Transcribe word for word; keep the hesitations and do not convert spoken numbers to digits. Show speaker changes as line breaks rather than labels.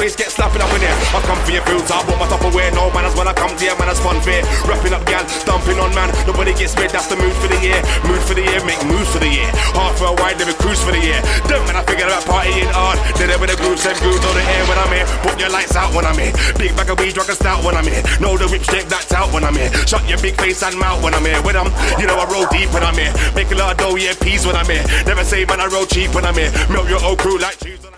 bass get slapping up in here. I come for your filter, I put my top away. No manners when I come to you, man, that's fun fair. Wrapping up gal, dumping on man. Nobody gets made, that's the mood for the year. Mood for the year, make moves for the year. Hard for a wide, never cruise for the year. Don't man, I figured about partying hard. Did it with the grooves, them grooves on the air when I'm here. Put your lights out when I'm here. Big bag of weed, drunk and stout when I'm here. Know the whip shake that out when I'm here. Shut your big face and mouth when I'm here. With them, you know I roll deep when I'm here. Make a lot of dough, yeah, peas when I'm here. Never say man, I roll cheap when I'm here. Melt your old crew like cheese.